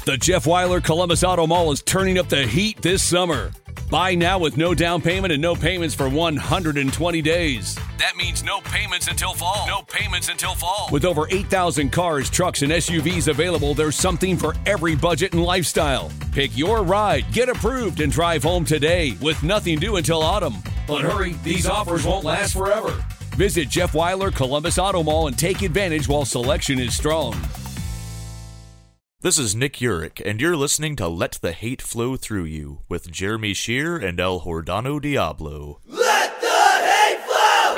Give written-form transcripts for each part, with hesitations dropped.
The Jeff Weiler Columbus Auto Mall is turning up the heat this summer. Buy now with no down payment and no payments for 120 days. That means no payments until fall. No payments until fall. With over 8,000 cars, trucks, and SUVs available, there's something for every budget and lifestyle. Pick your ride, get approved, and drive home today with nothing due until autumn. But hurry, these offers won't last forever. Visit Jeff Weiler Columbus Auto Mall and take advantage while selection is strong. This is Nick Urich, and you're listening to Let the Hate Flow Through You with Jeremy Shear and El Hordano Diablo. Let the hate flow!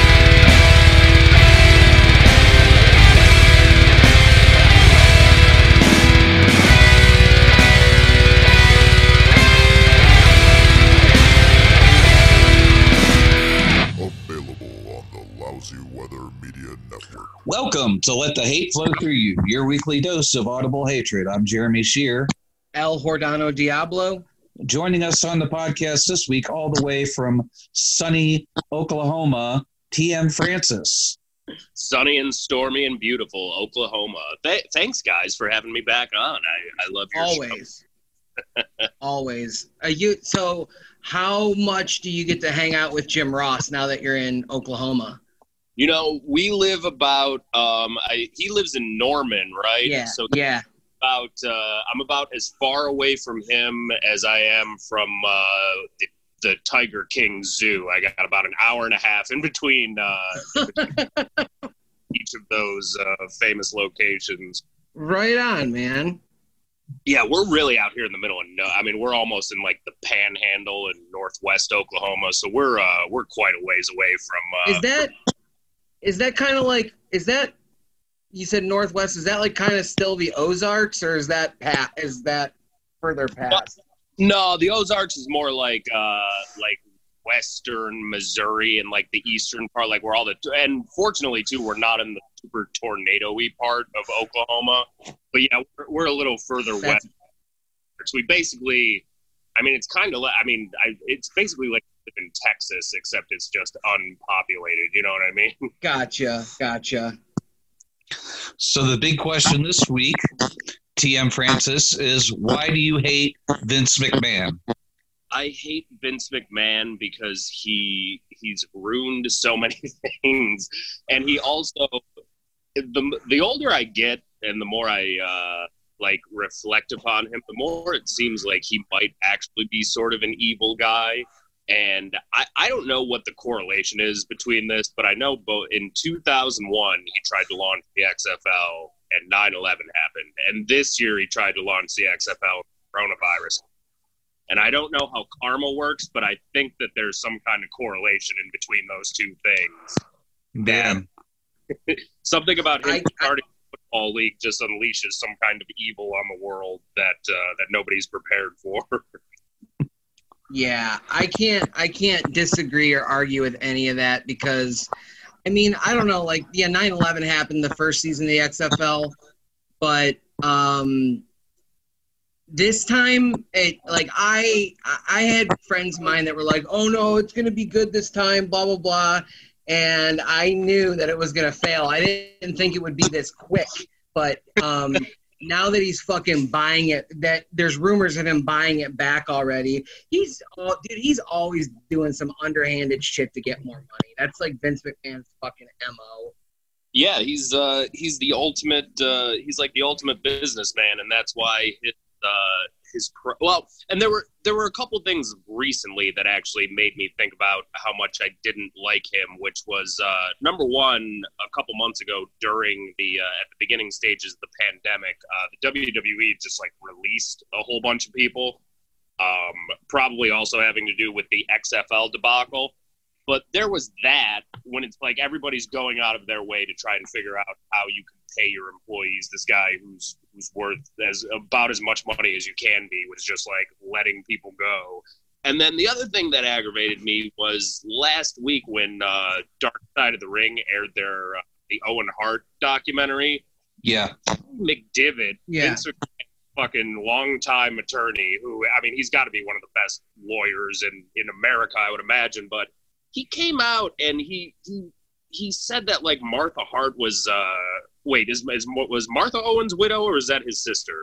Available on the Lousy Weather Media Network. Welcome to Let the Hate Flow Through You, your weekly dose of audible hatred. I'm Jeremy Shear. El Hordano Diablo. Joining us on the podcast this week, all the way from sunny Oklahoma, TM Francis. Sunny and stormy and beautiful Oklahoma. Thanks, guys, for having me back on. I love your Always. Always. So how much do you get to hang out with Jim Ross now that you're in Oklahoma? You know, we live about, he lives in Norman, right? Yeah, so yeah. I'm about as far away from him as I am from the Tiger King Zoo. I got about an hour and a half in between each of those famous locations. Right on, man. Yeah, we're really out here in the middle of we're almost in like the Panhandle in northwest Oklahoma, so we're quite a ways away from. Is that kind of like, you said northwest, is that like kind of still the Ozarks, or is that further past? No, the Ozarks is more like western Missouri and like the eastern part, like where all and fortunately too, we're not in the super tornado-y part of Oklahoma, but yeah, we're a little further west. So we basically, it's kind of, it's basically like in Texas, except it's just unpopulated. You know what I mean? Gotcha. So the big question this week, TM Francis, is why do you hate Vince McMahon? I hate Vince McMahon because he's ruined so many things, and he also, the older I get and the more I reflect upon him, the more it seems like he might actually be sort of an evil guy. And I don't know what the correlation is between this, but I know both in 2001, he tried to launch the XFL and 9/11 happened. And this year he tried to launch the XFL coronavirus. And I don't know how karma works, but I think that there's some kind of correlation in between those two things. Damn. Something about him starting a football league just unleashes some kind of evil on the world that nobody's prepared for. Yeah, I can't disagree or argue with any of that because, I don't know, 9/11 happened the first season of the XFL, but this time, I had friends of mine that were like, oh no, it's going to be good this time, blah, blah, blah, and I knew that it was going to fail. I didn't think it would be this quick, but now that he's fucking buying it, that there's rumors of him buying it back already. He's always doing some underhanded shit to get more money. That's like Vince McMahon's fucking MO. Yeah, he's the ultimate. He's like the ultimate businessman, and that's why and there were a couple things recently that actually made me think about how much I didn't like him, which was number one, a couple months ago during the at the beginning stages of the pandemic, the WWE just released a whole bunch of people, probably also having to do with the XFL debacle. But there was that when it's like everybody's going out of their way to try and figure out how you can pay your employees. This guy who's worth about as much money as you can be was just letting people go. And then the other thing that aggravated me was last week when Dark Side of the Ring aired their the Owen Hart documentary. Yeah, McDivitt, Vince fucking longtime attorney who, he's got to be one of the best lawyers in America, I would imagine, but he came out and he said that Martha Hart was was Martha Owen's widow, or is that his sister?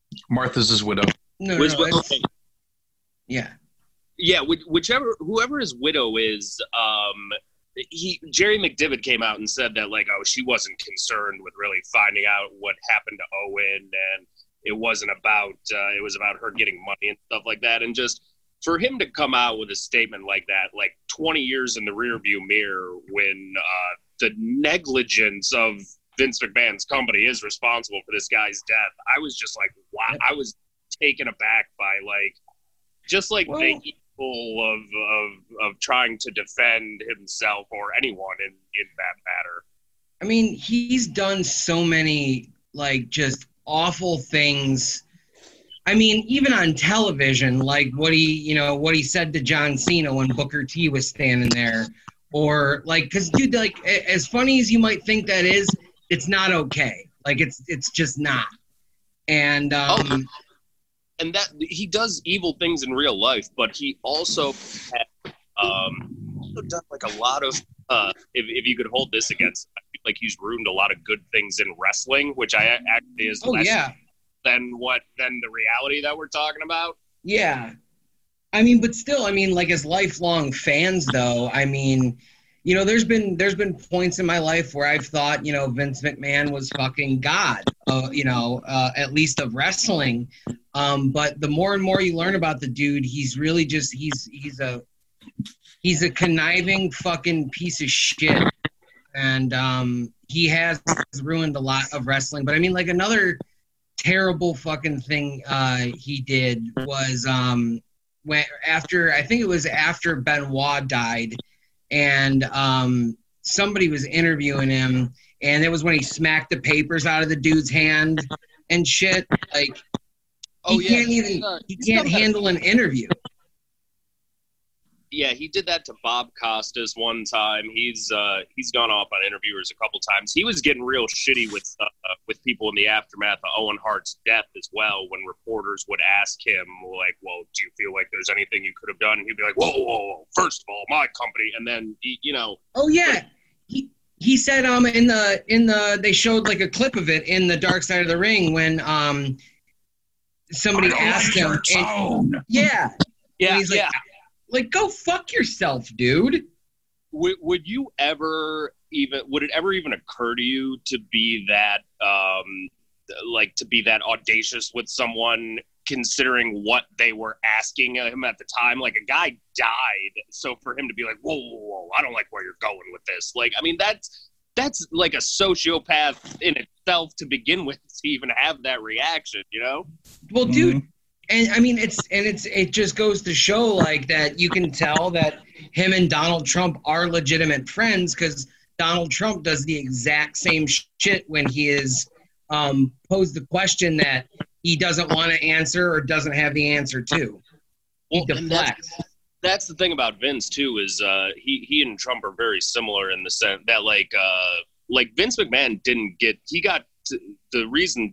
Martha's his widow. No, yeah. Yeah, whoever his widow is, Jerry McDivitt came out and said that, like, oh, she wasn't concerned with really finding out what happened to Owen, and it wasn't about it was about her getting money and stuff like that. And just for him to come out with a statement like that, like 20 years in the rearview mirror, when the negligence of Vince McMahon's company is responsible for this guy's death, I was just like, wow, I was taken aback by the evil of trying to defend himself or anyone in that matter. I mean, he's done so many like just awful things. I mean, even on television, like what he said to John Cena when Booker T was standing there, or like, because dude, like as funny as you might think that is, it's not okay. Like it's just not. And and that he does evil things in real life, but he also had done like a lot of if you could hold this against, I feel like he's ruined a lot of good things in wrestling, which I actually is less than the reality that we're talking about. Yeah. I mean, but still, I mean, like as lifelong fans though, I mean, you know, there's been points in my life where I've thought, you know, Vince McMahon was fucking God, at least of wrestling. But the more and more you learn about the dude, he's really just he's a conniving fucking piece of shit, and he has ruined a lot of wrestling. But I mean, like another terrible fucking thing he did was after Benoit died. And somebody was interviewing him, and it was when he smacked the papers out of the dude's hand and shit. Like, he can't handle an interview. Yeah, he did that to Bob Costas one time. He's gone off on interviewers a couple times. He was getting real shitty with people in the aftermath of Owen Hart's death as well. When reporters would ask him, like, "Well, do you feel like there's anything you could have done?" And he'd be like, "Whoa! First of all, my company," and then Oh yeah, he said in the they showed like a clip of it in the Dark Side of the Ring when somebody asked him. Yeah. He's like, like, go fuck yourself, dude. Would it ever even occur to you to be that audacious with someone, considering what they were asking him at the time? Like, a guy died, so for him to be like, whoa, I don't like where you're going with this. Like, I mean, that's like a sociopath in itself to begin with, to even have that reaction, you know? Well, dude. And I mean, it just goes to show like that you can tell that him and Donald Trump are legitimate friends, because Donald Trump does the exact same shit when he is posed the question that he doesn't want to answer or doesn't have the answer to. He deflects. That's the thing about Vince too, is he and Trump are very similar in the sense that like Vince McMahon the reason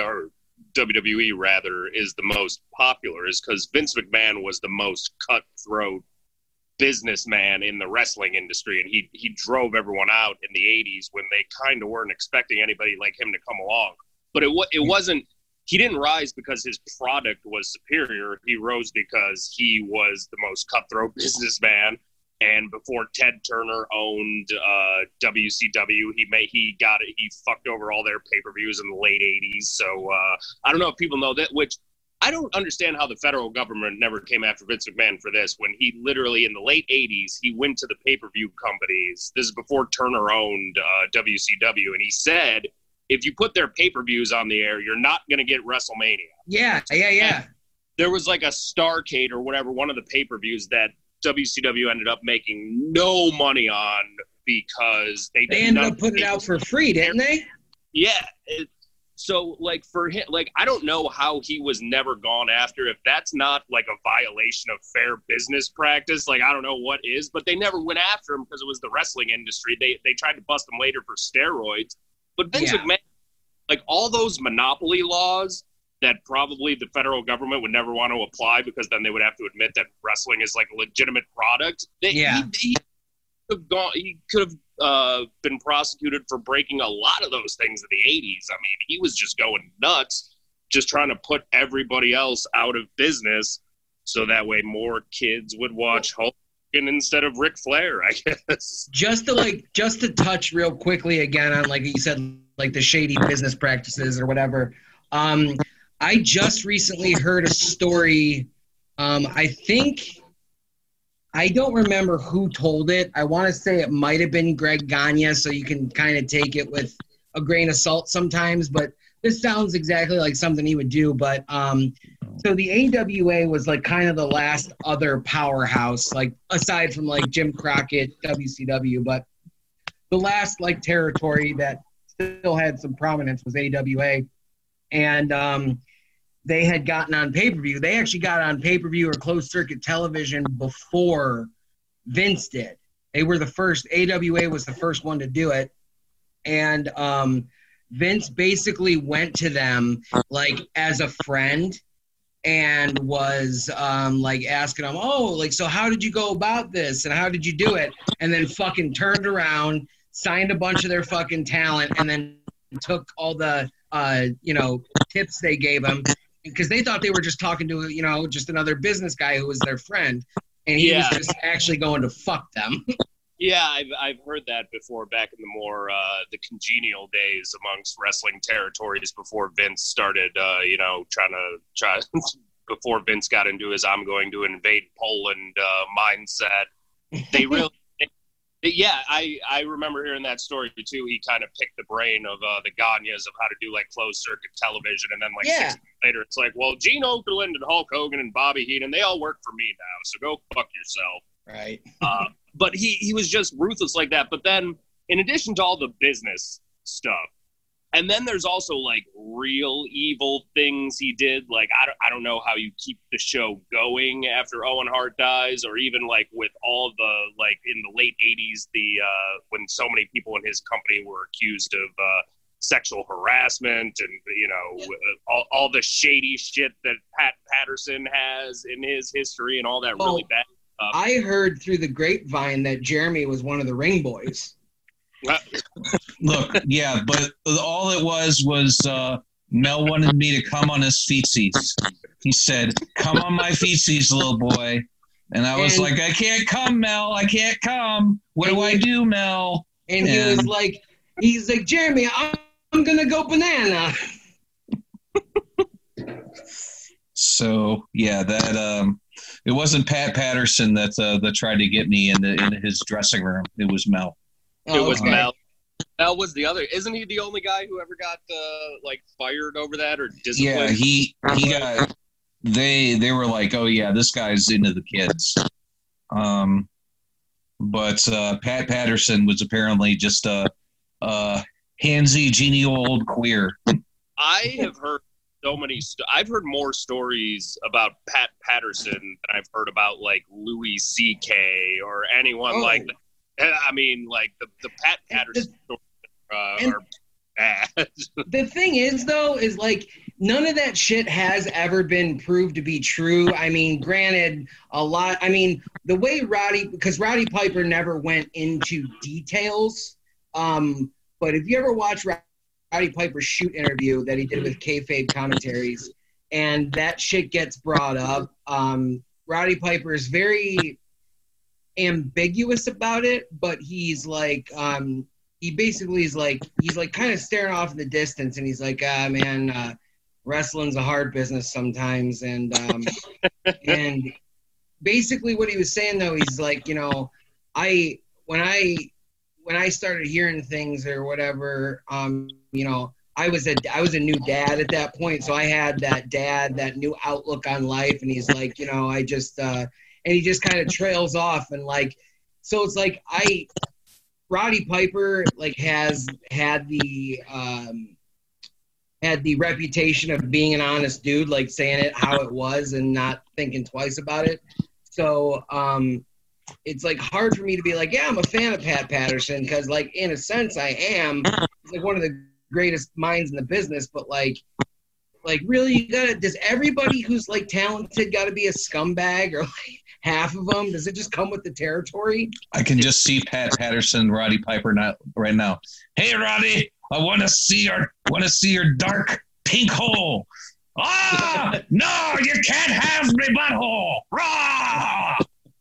WWE rather is the most popular is because Vince McMahon was the most cutthroat businessman in the wrestling industry, and he drove everyone out in the 80s when they kind of weren't expecting anybody like him to come along. But it wasn't, he didn't rise because his product was superior. He rose because he was the most cutthroat businessman. And before Ted Turner owned WCW, he fucked over all their pay-per-views in the late 80s. So I don't know if people know that, which I don't understand how the federal government never came after Vince McMahon for this, when he literally in the late 80s, he went to the pay-per-view companies. This is before Turner owned WCW. And he said, if you put their pay-per-views on the air, you're not going to get WrestleMania. Yeah. And there was like a Starrcade or whatever, one of the pay-per-views that WCW ended up making no money on because they ended up putting it out for free, didn't they? Yeah. So, like, for him, like, I don't know how he was never gone after. If that's not, like, a violation of fair business practice, like, I don't know what is. But they never went after him because it was the wrestling industry. They tried to bust him later for steroids. But Vince McMahon, like, all those monopoly laws that probably the federal government would never want to apply because then they would have to admit that wrestling is like a legitimate product. He could have been prosecuted for breaking a lot of those things in the 80s. I mean, he was just going nuts just trying to put everybody else out of business so that way more kids would watch Hulk Hogan instead of Ric Flair, I guess. Just to touch real quickly again on, like you said, like the shady business practices or whatever. I just recently heard a story. I don't remember who told it. I want to say it might have been Greg Gagne, so you can kind of take it with a grain of salt sometimes, but this sounds exactly like something he would do. But so the AWA was like kind of the last other powerhouse, like aside from like Jim Crockett, WCW, but the last like territory that still had some prominence was AWA. And they had gotten on pay-per-view. They actually got on pay-per-view or closed-circuit television before Vince did. They were the first. AWA was the first one to do it. And Vince basically went to them like as a friend and was like asking them, oh, like, so how did you go about this? And how did you do it? And then fucking turned around, signed a bunch of their fucking talent, and then took all the, tips they gave him. Because they thought they were just talking to, just another business guy who was their friend. And he was just actually going to fuck them. Yeah, I've heard that before back in the more the congenial days amongst wrestling territories before Vince started, before Vince got into his I'm going to invade Poland mindset. They really... Yeah, I remember hearing that story too. He kind of picked the brain of the Gagnes of how to do like closed circuit television, and then 6 months later, it's like, well, Gene Okerlund and Hulk Hogan and Bobby Heenan, they all work for me now, so go fuck yourself. Right. But he was just ruthless like that. But then, in addition to all the business stuff, and then there's also like real evil things he did. Like I don't know how you keep the show going after Owen Hart dies, or even like with all the like in the late '80s, when so many people in his company were accused of sexual harassment and all the shady shit that Pat Patterson has in his history and all that really bad stuff. I heard through the grapevine that Jeremy was one of the ring boys. Look, yeah, but all it was Mel wanted me to come on his feetsies. He said, come on my feetsies, little boy. And I was like, I can't come, Mel. I can't come. What do I do, Mel? And he's like, Jeremy, I'm going to go banana. So, yeah, that it wasn't Pat Patterson that tried to get me into his dressing room. It was Mel. It was Mel. Mel was the other. Isn't he the only guy who ever got fired over that or disciplined? Yeah, he got. They were like, oh yeah, this guy's into the kids. But Pat Patterson was apparently just a handsy, genial old queer. I have heard so many. I've heard more stories about Pat Patterson than I've heard about like Louis C.K. or anyone like that. I mean, like the Pat Patterson stories are bad. The thing is, though, is like none of that shit has ever been proved to be true. I mean, granted, the way Roddy Piper never went into details. But if you ever watch Roddy Piper's shoot interview that he did with Kayfabe Commentaries, and that shit gets brought up, Roddy Piper is very ambiguous about it, but he's like he basically is like he's like kind of staring off in the distance, and he's like, man, wrestling's a hard business sometimes. And and basically what he was saying, though, he's like, when I started hearing things or whatever, I was a new dad at that point, so I had that new outlook on life, and he's like, I just and he just kind of trails off, and like, so it's like Roddy Piper like has had the reputation of being an honest dude, like saying it how it was and not thinking twice about it. So it's like hard for me to be like, yeah, I'm a fan of Pat Patterson, because like in a sense I am. He's like one of the greatest minds in the business, but like really, does everybody who's like talented got to be a scumbag, or like half of them? Does it just come with the territory? I can just see Pat Patterson, Roddy Piper right now. Hey, Roddy, I want to see your dark pink hole. No, you can't have me butthole. Rah!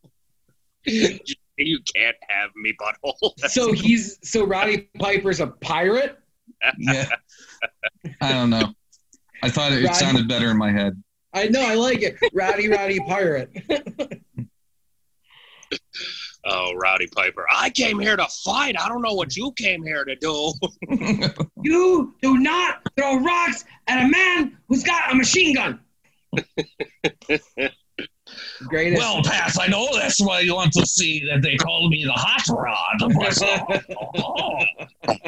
You can't have me butthole. So Roddy Piper's a pirate? Yeah. I don't know. I thought it sounded better in my head. I know, I like it. Roddy Pirate. Oh, Rowdy Piper. I came here to fight. I don't know what you came here to do. You do not throw rocks at a man who's got a machine gun. Greatest. Well, Pat, I know that's why you want to see that they call me the hot rod.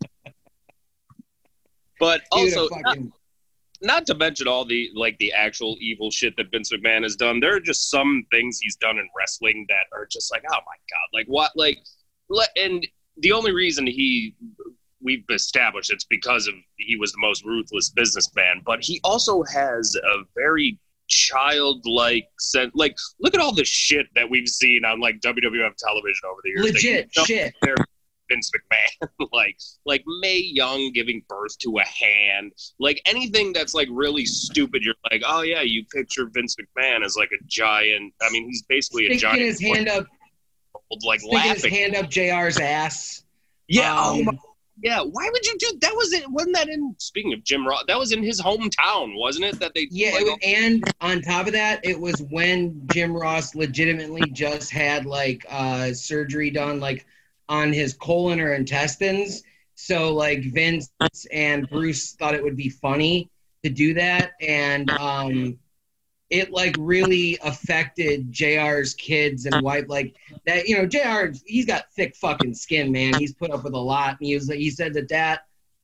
But also, fucking... not to mention all the actual evil shit that Vince McMahon has done. There are just some things he's done in wrestling that are just like, oh my God, like what, and the only reason we've established it's because he was the most ruthless businessman, but he also has a very childlike sense. Like, look at all the shit that we've seen on like WWF television over the years. Legit shit. Vince McMahon, like Mae Young giving birth to a hand, like anything that's like really stupid. You're like, oh yeah, you picture Vince McMahon as like a giant. I mean, he's basically a giant. His hand up, like laughing. His hand up JR's ass. Yeah. Yeah. Why would you do that? Wasn't that in? Speaking of Jim Ross, that was in his hometown, wasn't it? That they. Yeah. And on top of that, it was when Jim Ross legitimately just had like surgery done, like on his colon or intestines. So like Vince and Bruce thought it would be funny to do that. And it like really affected JR's kids and wife, like that, you know, JR, he's got thick fucking skin, man. He's put up with a lot. And he said that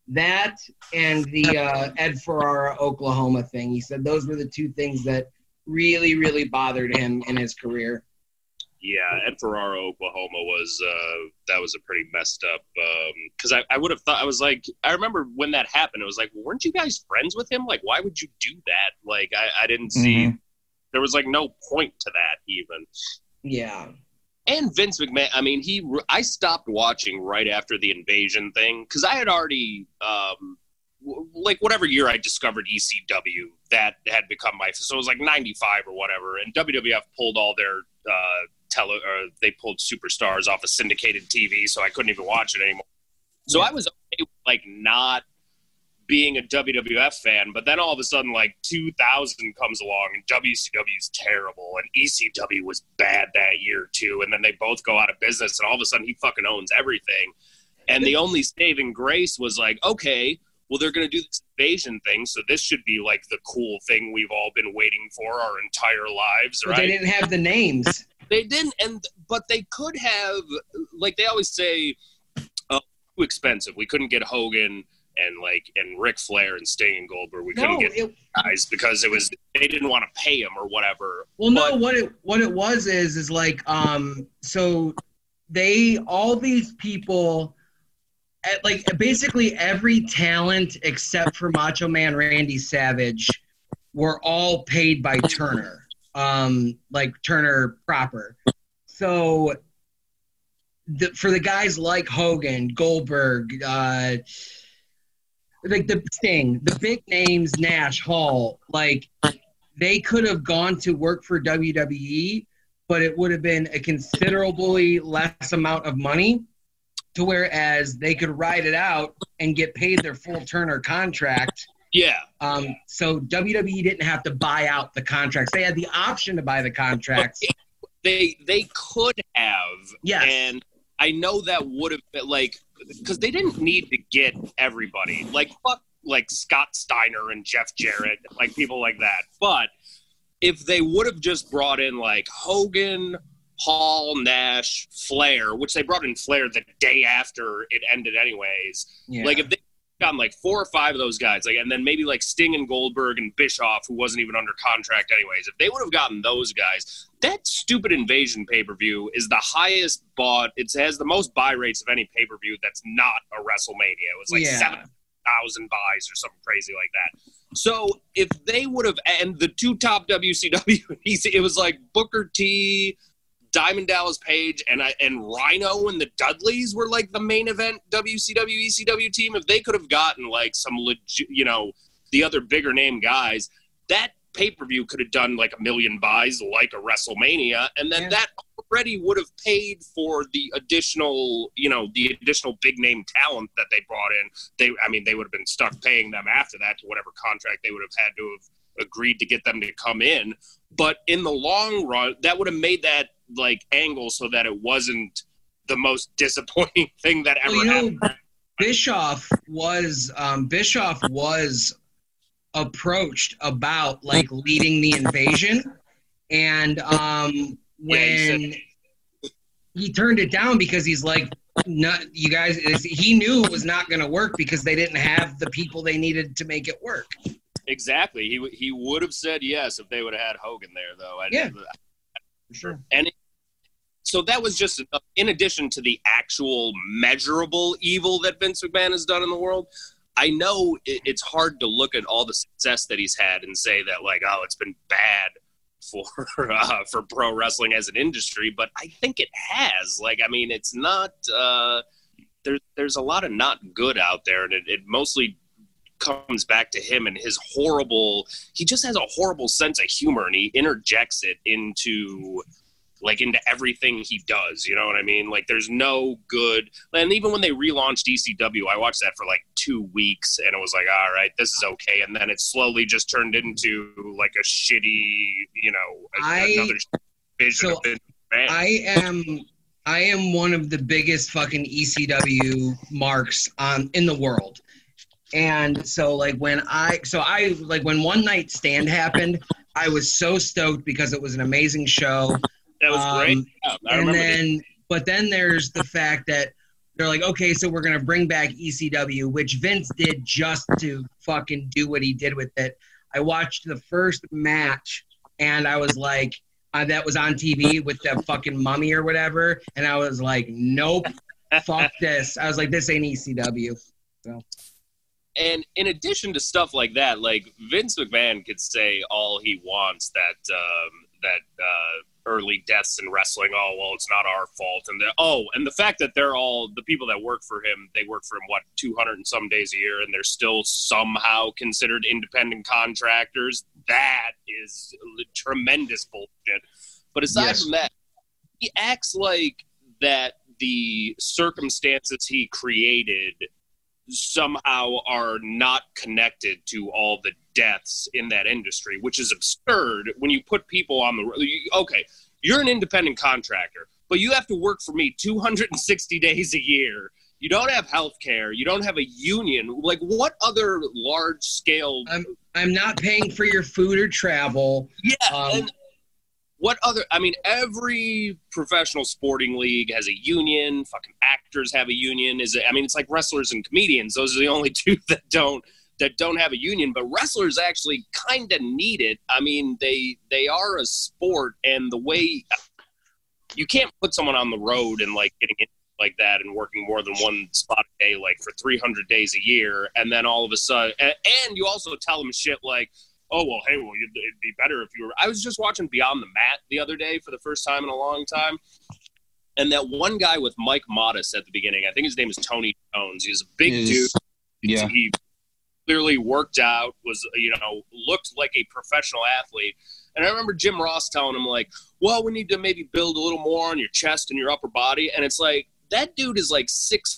and the Ed Ferrara, Oklahoma thing, he said those were the two things that really, really bothered him in his career. Yeah, Ed Ferrara, Oklahoma was that was a pretty messed up because I would have thought, I was like, I remember when that happened, it was like, well, weren't you guys friends with him? Like, why would you do that? Like, I didn't see, there was like no point to that even. Yeah. And Vince McMahon, I mean, I stopped watching right after the Invasion thing because I had already, like whatever year I discovered ECW, that had become so it was like 95 or whatever, and WWF pulled all their they pulled Superstars off of syndicated TV, so I couldn't even watch it anymore. So I was okay with, like, not being a WWF fan, but then all of a sudden, like, 2000 comes along, and WCW is terrible, and ECW was bad that year, too, and then they both go out of business, and all of a sudden he fucking owns everything. And the only saving grace was like, okay, well, they're going to do this Invasion thing, so this should be, like, the cool thing we've all been waiting for our entire lives, right? But they didn't have the names. They didn't, but they could have, like they always say, too expensive. We couldn't get Hogan and Ric Flair and Sting and Goldberg. We couldn't get guys because they didn't want to pay them or whatever. Well, no, what it was is like so all these people, like basically every talent except for Macho Man Randy Savage were all paid by Turner. Like Turner proper. So for the guys like Hogan, Goldberg, like the Sting, the big names, Nash, Hall, like they could have gone to work for WWE, but it would have been a considerably less amount of money, to whereas they could ride it out and get paid their full Turner contract. Yeah. So WWE didn't have to buy out the contracts. They had the option to buy the contracts. They could have. Yes. And I know that would have been like, because they didn't need to get everybody. Like, fuck, like Scott Steiner and Jeff Jarrett, like people like that. But if they would have just brought in like Hogan, Hall, Nash, Flair, which they brought in Flair the day after it ended anyways. Yeah. Like if they gotten like 4 or 5 of those guys, like, and then maybe like Sting and Goldberg and Bischoff, who wasn't even under contract anyways, if they would have gotten those guys, that stupid Invasion pay-per-view is the highest bought. It has the most buy rates of any pay-per-view that's not a WrestleMania. It was like 7,000 buys or something crazy like that. So if they would have, and the 2 top WCW, it was like Booker T, Diamond Dallas Page, and Rhino and the Dudleys were like the main event WCW, ECW team. If they could have gotten like some legit, the other bigger name guys, that pay-per-view could have done like 1 million buys like a WrestleMania, and then that already would have paid for the additional big name talent that they brought in. They would have been stuck paying them after that to whatever contract they would have had to have agreed to get them to come in. But in the long run, that would have made that like angle so that it wasn't the most disappointing thing that ever happened. Bischoff was approached about like leading the invasion, and when he turned it down because he's like, "Not you guys." He knew it was not going to work because they didn't have the people they needed to make it work. Exactly. He would have said yes if they would have had Hogan there, though. For sure. And so that was just in addition to the actual measurable evil that Vince McMahon has done in the world. I know it's hard to look at all the success that he's had and say that, like, oh, it's been bad for pro wrestling as an industry, but I think it has. Like, I mean, it's not there's a lot of not good out there, and it mostly comes back to him and his he just has a horrible sense of humor, and he interjects it into everything he does, you know what I mean? Like, there's no good, and even when they relaunched ECW, I watched that for like 2 weeks, and it was like, all right, this is okay, and then it slowly just turned into like a shitty, another vision of Vince McMahon. I am one of the biggest fucking ECW marks in the world. And so like when One Night Stand happened, I was so stoked because it was an amazing show. That was great. But then there's the fact that they're like, okay, so we're going to bring back ECW, which Vince did just to fucking do what he did with it. I watched the first match, and I was like, that was on TV with the fucking mummy or whatever, and I was like, nope, fuck this. I was like, this ain't ECW. So. And in addition to stuff like that, like Vince McMahon could say all he wants that early deaths in wrestling, oh, well, it's not our fault. And the fact that they're all the people that work for him, they work for him, 200 and some days a year, and they're still somehow considered independent contractors. That is tremendous bullshit. But aside from that, he acts like that the circumstances he created somehow are not connected to all the deaths in that industry, which is absurd when you put people on okay, you're an independent contractor, but you have to work for me 260 days a year. You don't have health care. You don't have a union. Like, what other large scale... I'm not paying for your food or travel. Yeah, and what other... I mean, every professional sporting league has a union. Fucking actors have a union. It's like wrestlers and comedians. Those are the only two that don't have a union. But wrestlers actually kind of need it. I mean, they are a sport, and the way... You can't put someone on the road and, like, getting into like that and working more than one spot a day, like for 300 days a year, and then all of a sudden, and you also tell them shit like, oh, well, hey, well, it'd be better if you were... I was just watching Beyond the Mat the other day for the first time in a long time, and that one guy with Mike Modest at the beginning, I think his name is Tony Jones. He's a big dude. Yeah. He clearly worked out, was, looked like a professional athlete. And I remember Jim Ross telling him, like, well, we need to maybe build a little more on your chest and your upper body. And it's like, that dude is like 6'4",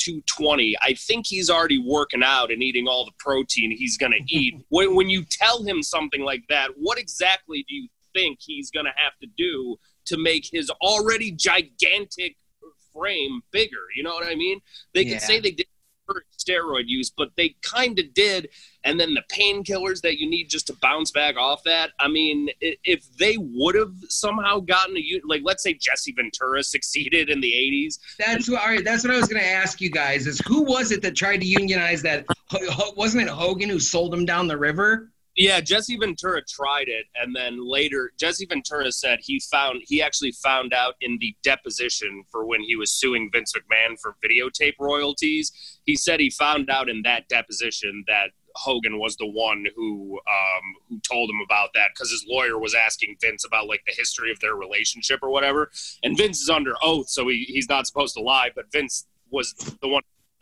220. I think he's already working out and eating all the protein he's going to eat. When you tell him something like that, what exactly do you think he's going to have to do to make his already gigantic frame bigger? You know what I mean? They can say they did steroid use, but they kind of did. And then the painkillers that you need just to bounce back off that. I mean, if they would have somehow gotten let's say Jesse Ventura succeeded in the 80s. That's what I was going to ask you guys is who was it that tried to unionize that? Wasn't it Hogan who sold him down the river? Yeah, Jesse Ventura tried it, and then later, Jesse Ventura said he actually found out in the deposition for when he was suing Vince McMahon for videotape royalties. He said he found out in that deposition that Hogan was the one who told him about that because his lawyer was asking Vince about like the history of their relationship or whatever. And Vince is under oath, so he's not supposed to lie, but Vince was the one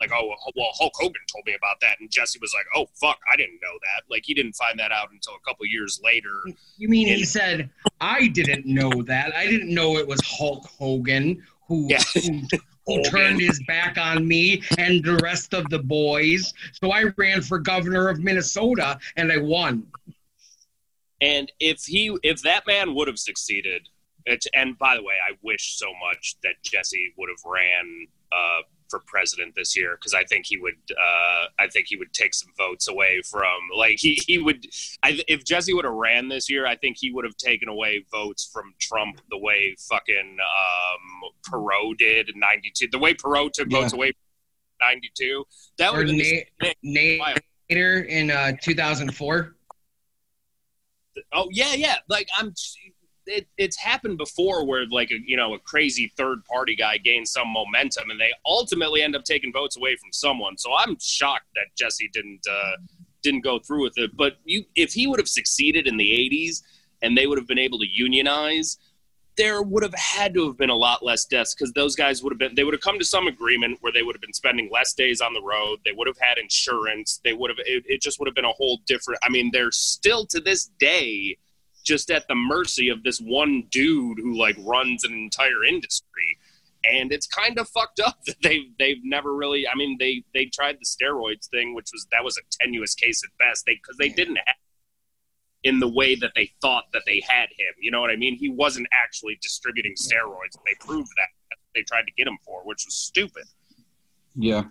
Like, oh, well, Hulk Hogan told me about that. And Jesse was like, oh, fuck, I didn't know that. Like, he didn't find that out until a couple years later. You mean he said, I didn't know that. I didn't know it was Hulk Hogan who turned his back on me and the rest of the boys. So I ran for governor of Minnesota, and I won. And if that man would have succeeded, and by the way, I wish so much that Jesse would have ran for president this year, because I think he would take some votes away from, like, he would. If Jesse would have ran this year, I think he would have taken away votes from Trump the way fucking Perot did in '92. The way Perot took votes away from '92. That would Nader in 2004. Oh yeah. Like it's happened before where like a crazy third party guy gains some momentum and they ultimately end up taking votes away from someone. So I'm shocked that Jesse didn't go through with it. But if he would have succeeded in the 80s and they would have been able to unionize, there would have had to have been a lot less deaths, because those guys would have come to some agreement where they would have been spending less days on the road. They would have had insurance. It just would have been a whole different. I mean, they're still to this day just at the mercy of this one dude who like runs an entire industry. And it's kind of fucked up that they've never really. I mean, they tried the steroids thing, that was a tenuous case at best. Because they didn't have in the way that they thought that they had him. You know what I mean? He wasn't actually distributing steroids. And they proved that they tried to get him for, which was stupid. Yeah.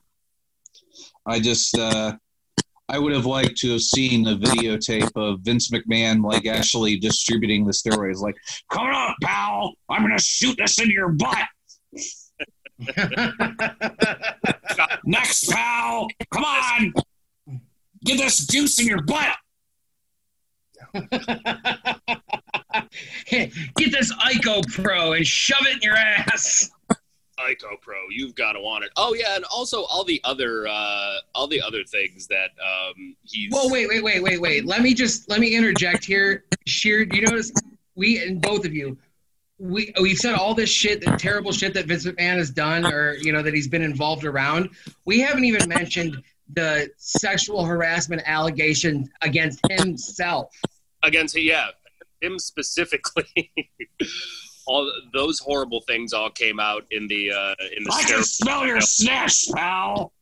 I would have liked to have seen a videotape of Vince McMahon, like, actually distributing the steroids. Like, come on, pal. I'm going to shoot this into your butt. Next, pal. Come on. Get this juice in your butt. Get this Ico Pro and shove it in your ass. Ico Pro, you've got to want it. Oh yeah, and also all the other things that he's. Whoa, wait. Let me interject here. Sheer, do you notice and both of you, we've said all this shit, the terrible shit that Vince McMahon has done, or that he's been involved around. We haven't even mentioned the sexual harassment allegation against himself. Against him specifically. All those horrible things all came out in the I can smell your snatch, pal.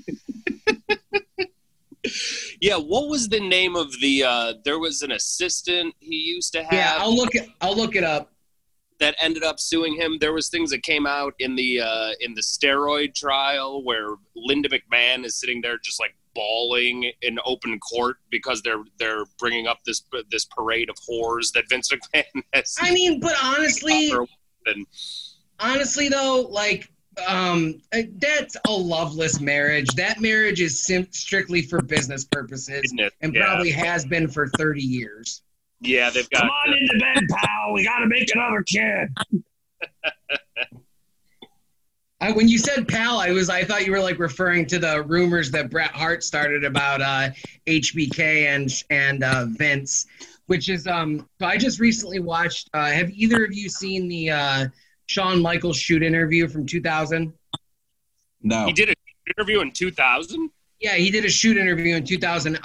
Yeah, what was the name of the there was an assistant he used to have. Yeah, I'll look it up. That ended up suing him. There was things that came out in the steroid trial where Linda McMahon is sitting there just like bawling in open court because they're bringing up this parade of whores that Vince McMahon has. I mean, but honestly though, like that's a loveless marriage. That marriage is strictly for business purposes, and probably has been for 30 years. Yeah, they've got. Come on into bed, pal. We got to make another kid. When you said pal, I thought you were like referring to the rumors that Bret Hart started about HBK and Vince, which is so I just recently watched. Have either of you seen the Shawn Michaels shoot interview from 2000? No. He did an interview in 2000? Yeah, he did a shoot interview in 2000.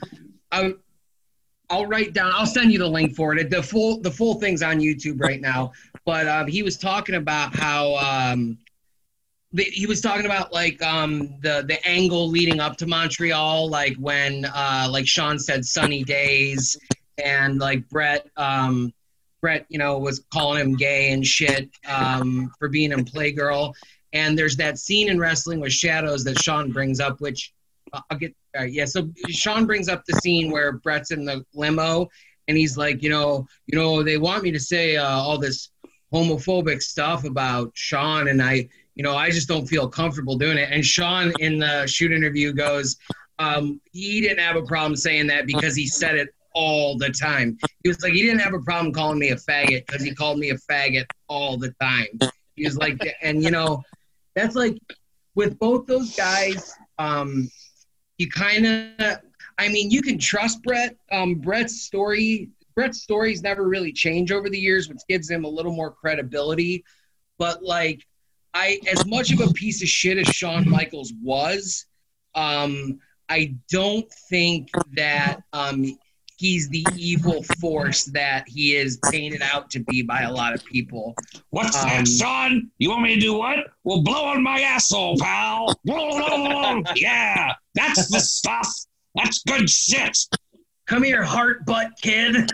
I'll write down. I'll send you the link for it. The full thing's on YouTube right now. But he was talking about how he was talking about like the angle leading up to Montreal, like when like Shawn said sunny days, and like Bret was calling him gay and shit for being in Playgirl. And there's that scene in Wrestling with Shadows that Shawn brings up, which I'll get. So Shawn brings up the scene where Bret's in the limo, and he's like, they want me to say all this homophobic stuff about Shawn, and I just don't feel comfortable doing it. And Shawn in the shoot interview goes, he didn't have a problem saying that because he said it all the time. He was like, he didn't have a problem calling me a faggot because he called me a faggot all the time. He was like, and that's like with both those guys. You kind of, you can trust Bret. Bret's stories never really change over the years, which gives him a little more credibility. But like as much of a piece of shit as Shawn Michaels was, I don't think that he's the evil force that he is painted out to be by a lot of people. What's that, son? You want me to do what? Well, blow on my asshole, pal. Yeah, that's the stuff. That's good shit. Come here, heart butt kid.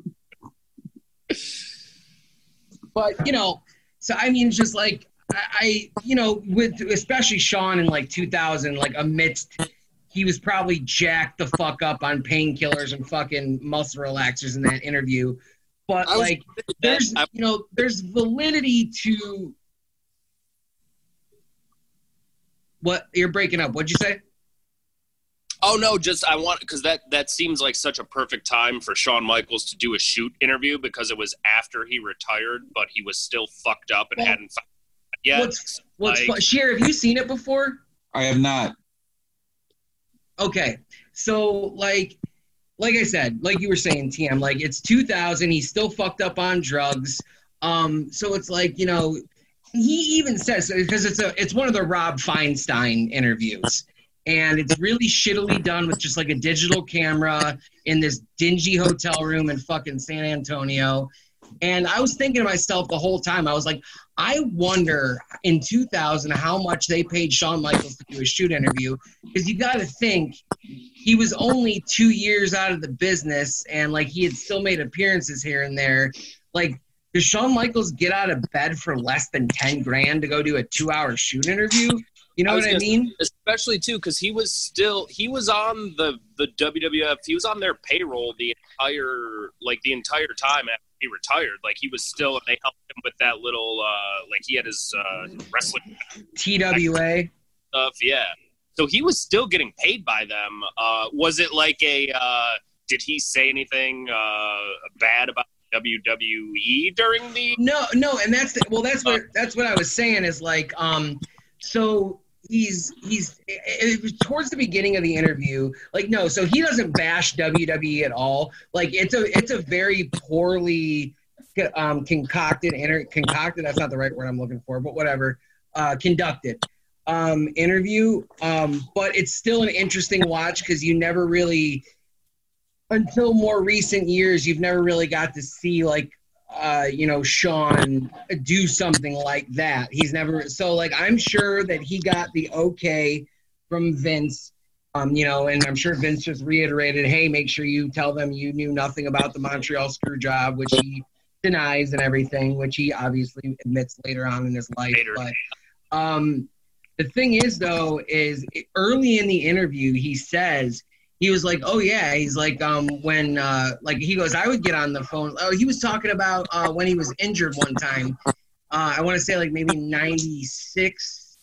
But, so I mean, just like, I with especially Shawn in like 2000, like amidst, he was probably jacked the fuck up on painkillers and fucking muscle relaxers in that interview. But like, there's validity to what you're breaking up. What'd you say? Oh no, because that seems like such a perfect time for Shawn Michaels to do a shoot interview because it was after he retired, but he was still fucked up and hadn't found it yet. What's Sheer, have you seen it before? I have not. Okay, so like I said, like you were saying, TM, like it's 2000, he's still fucked up on drugs. So it's like, he even says, because it's one of the Rob Feinstein interviews. And it's really shittily done with just like a digital camera in this dingy hotel room in fucking San Antonio. And I was thinking to myself the whole time, I was like, I wonder in 2000 how much they paid Shawn Michaels to do a shoot interview. Because you got to think he was only 2 years out of the business and like he had still made appearances here and there. Like, does Shawn Michaels get out of bed for less than 10 grand to go do a 2-hour shoot interview? You know what I mean? Especially too, because he was on the WWF. He was on their payroll the entire time after he retired. Like he was still, and they helped him with that little like he had his wrestling TWA stuff. Yeah, so he was still getting paid by them. Was it like did he say anything bad about WWE during the? No, and that's what I was saying is like so. He's it was towards the beginning of the interview, like no, so he doesn't bash WWE at all. Like it's a very poorly concocted, that's not the right word I'm looking for, but whatever, conducted interview. But it's still an interesting watch because you never really, until more recent years, you've never really got to see like Shawn do something like that. He's never, so like I'm sure that he got the okay from Vince, and I'm sure Vince just reiterated, hey, make sure you tell them you knew nothing about the Montreal screw job, which he denies and everything, which he obviously admits later on in his life. But the thing is though, is early in the interview he says, he was like, oh, yeah. He's like, when, like, he goes, I would get on the phone. Oh, he was talking about when he was injured one time. I want to say, like, maybe 96,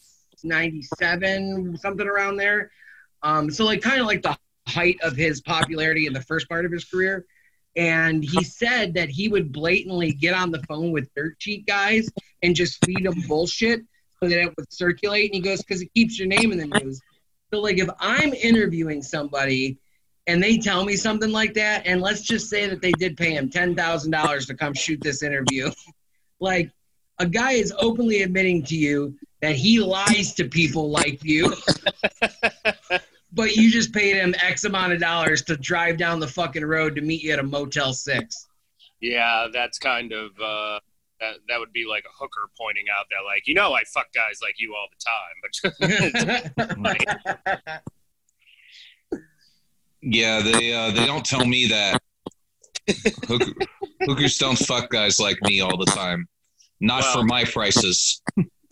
97, something around there. So, like, kind of like the height of his popularity in the first part of his career. And he said that he would blatantly get on the phone with dirt sheet guys and just feed them bullshit so that it would circulate. And he goes, because it keeps your name in the news. So, like, if I'm interviewing somebody and they tell me something like that, and let's just say that they did pay him $10,000 to come shoot this interview, like, a guy is openly admitting to you that he lies to people like you, but you just paid him X amount of dollars to drive down the fucking road to meet you at a Motel 6. Yeah, that's kind of that would be like a hooker pointing out that, like, I fuck guys like you all the time, but yeah, they don't tell me that. Hookers don't fuck guys like me all the time. Not for my prices.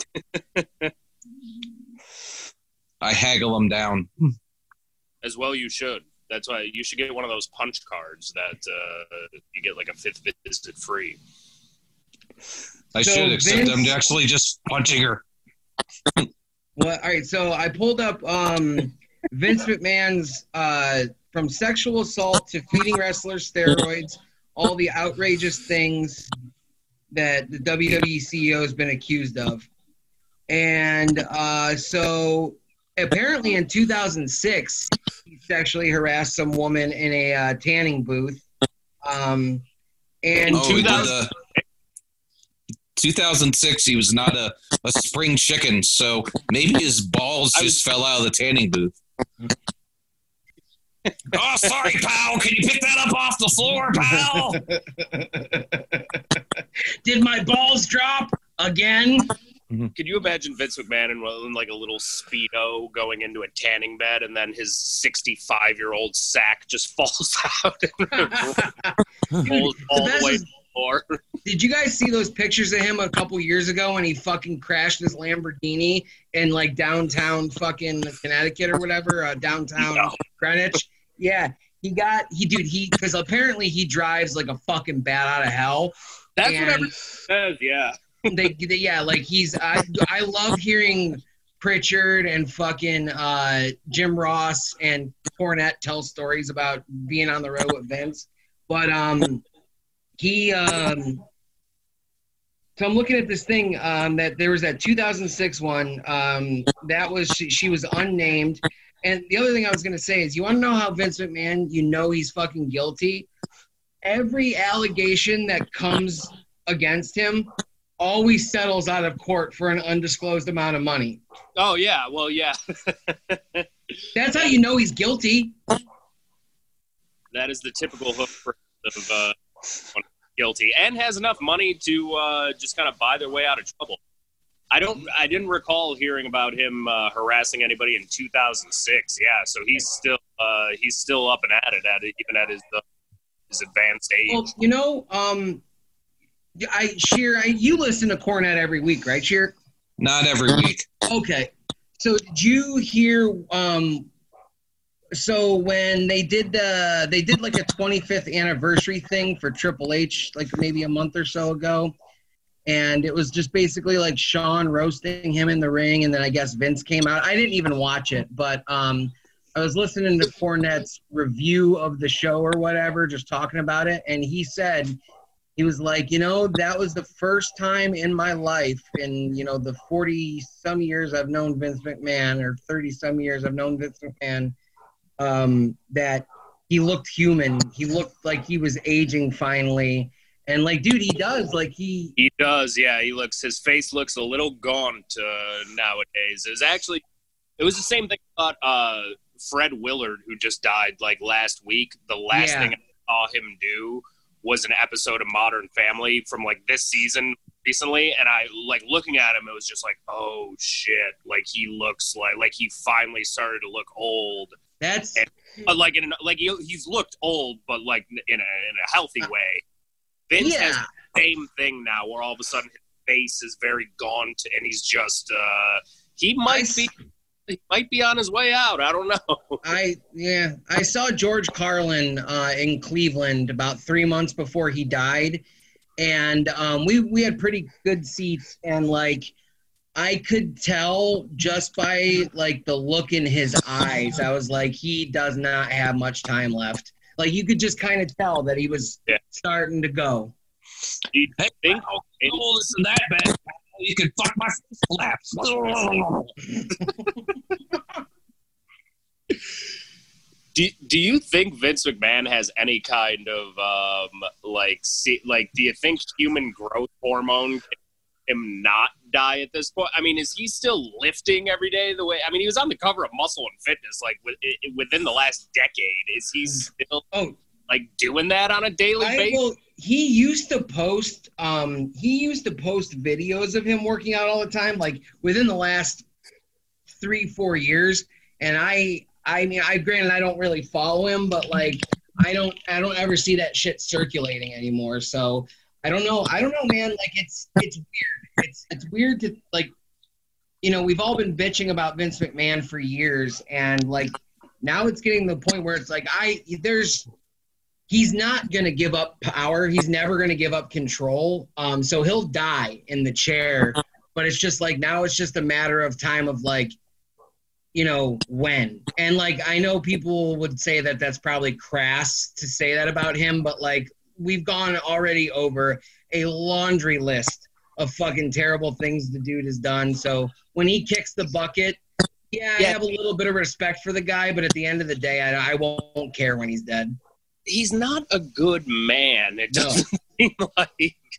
I haggle them down. As well, you should. That's why you should get one of those punch cards that you get like a 5th visit free. I should, except I'm actually just punching her. Well, all right, so I pulled up Vince McMahon's from sexual assault to feeding wrestlers steroids, all the outrageous things that the WWE CEO has been accused of. And so apparently in 2006, he sexually harassed some woman in a tanning booth. And 2006, he was not a spring chicken, so maybe his balls just fell out of the tanning booth. Oh, sorry, pal. Can you pick that up off the floor, pal? Did my balls drop again? Can you imagine Vince McMahon in like a little Speedo going into a tanning bed, and then his 65-year-old sack just falls out and rolls all the way to the floor? Did you guys see those pictures of him a couple years ago when he fucking crashed his Lamborghini in like downtown fucking Connecticut or whatever, downtown Greenwich? Yeah, because apparently he drives like a fucking bat out of hell. That's what everyone says, yeah. I love hearing Pritchard and fucking Jim Ross and Cornette tell stories about being on the road with Vince. But so I'm looking at this thing that there was that 2006 one that was she was unnamed. And the other thing I was going to say is, you want to know how Vince McMahon, he's fucking guilty? Every allegation that comes against him always settles out of court for an undisclosed amount of money. Oh, yeah. Well, yeah. That's how you know he's guilty. That is the typical hook of guilty, and has enough money to just kind of buy their way out of trouble. I didn't recall hearing about him harassing anybody in 2006. Yeah, so he's still up and at it even at his advanced age. Well, you listen to Cornette every week, right, Sheer? Not every week. Okay. So did you hear so when they did like a 25th anniversary thing for Triple H like maybe a month or so ago, and it was just basically like Shawn roasting him in the ring, and then I guess Vince came out. I didn't even watch it, but I was listening to Cornette's review of the show or whatever, just talking about it, and he was like, that was the first time in my life in, the 40-some years I've known Vince McMahon, or 30-some years I've known Vince McMahon, that he looked human. He looked like he was aging finally. And, like, dude, he does. Like, he does, yeah. His face looks a little gaunt nowadays. It was the same thing about Fred Willard, who just died, like, last week. The last thing I saw him do was an episode of Modern Family from like this season recently, and I like looking at him, it was just like, oh shit, like he looks like he finally started to look old. That's he's looked old, but like in a healthy way. Vince has the same thing now, where all of a sudden his face is very gaunt, and he's just he might be on his way out. I don't know. I saw George Carlin in Cleveland about 3 months before he died, and we had pretty good seats, and like I could tell just by like the look in his eyes, I was like, he does not have much time left. Like you could just kind of tell that he was starting to go. Do you think listen that bad? You can fuck my flaps. Do you think Vince McMahon has any kind of do you think human growth hormone can him not die at this point? I mean, is he still lifting every day the way? I mean, he was on the cover of Muscle and Fitness like within the last decade. Is he still doing that on a daily basis? Well, he used to post videos of him working out all the time, like within the last 3-4 years. And I mean, granted, I don't really follow him, but like, I don't ever see that shit circulating anymore. So I don't know, man. Like it's weird. It's weird to like, we've all been bitching about Vince McMahon for years, and like now it's getting to the point where it's like he's not going to give up power. He's never going to give up control. So he'll die in the chair, but it's just like, now it's just a matter of time of like, when. And like, I know people would say that that's probably crass to say that about him, but like we've gone already over a laundry list of fucking terrible things the dude has done. So when he kicks the bucket, I have a little bit of respect for the guy, but at the end of the day, I won't care when he's dead. He's not a good man. It doesn't seem like.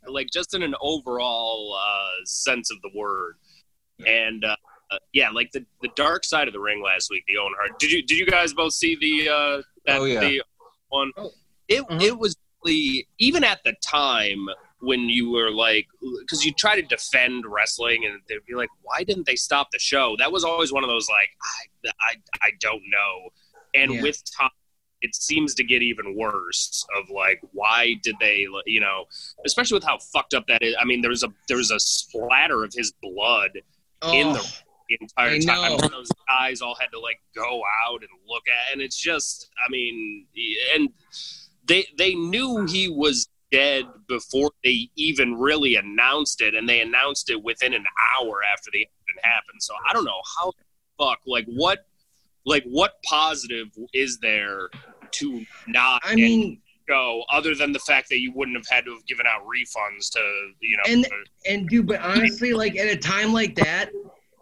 like just in an overall sense of the word. And yeah, like the dark side of the ring last week, the Owen Hart. Did you guys both see the the one? It was really, even at the time when you were like, because you try to defend wrestling and they'd be like, why didn't they stop the show? That was always one of those like, I don't know. And with time, it seems to get even worse of like, why did they, you know, especially with how fucked up that is. I mean, there was a splatter of his blood in the entire time. I mean, those guys all had to like go out and look at, and it's just, I mean, and they knew he was dead before they even really announced it, and they announced it within an hour after the incident happened. So I don't know how the fuck, what positive is there to not go other than the fact that you wouldn't have had to have given out refunds to, you know, and dude, but honestly, like at a time like that